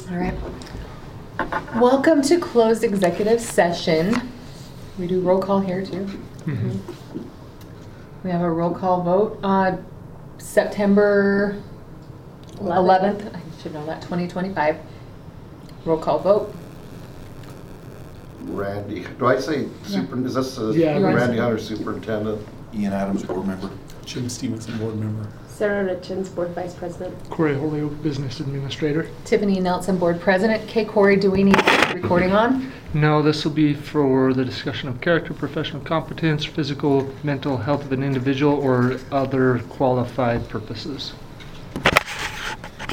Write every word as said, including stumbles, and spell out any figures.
All right. Welcome to closed executive session. We do roll call here too. Mm-hmm. We have a roll call vote on September eleventh. I should know that, twenty twenty-five. Roll call vote. Randy, do I say super, is this a Yeah. Randy Hunter superintendent? Ian Adams, board member. Jim Stevenson, board member. Sarah Richens, board vice president. Corey Holyoke, business administrator. Tiffany Nelson, board president. Kay Corey, do we need recording on? No, this will be for the discussion of character, professional competence, physical, mental health of an individual, or other qualified purposes.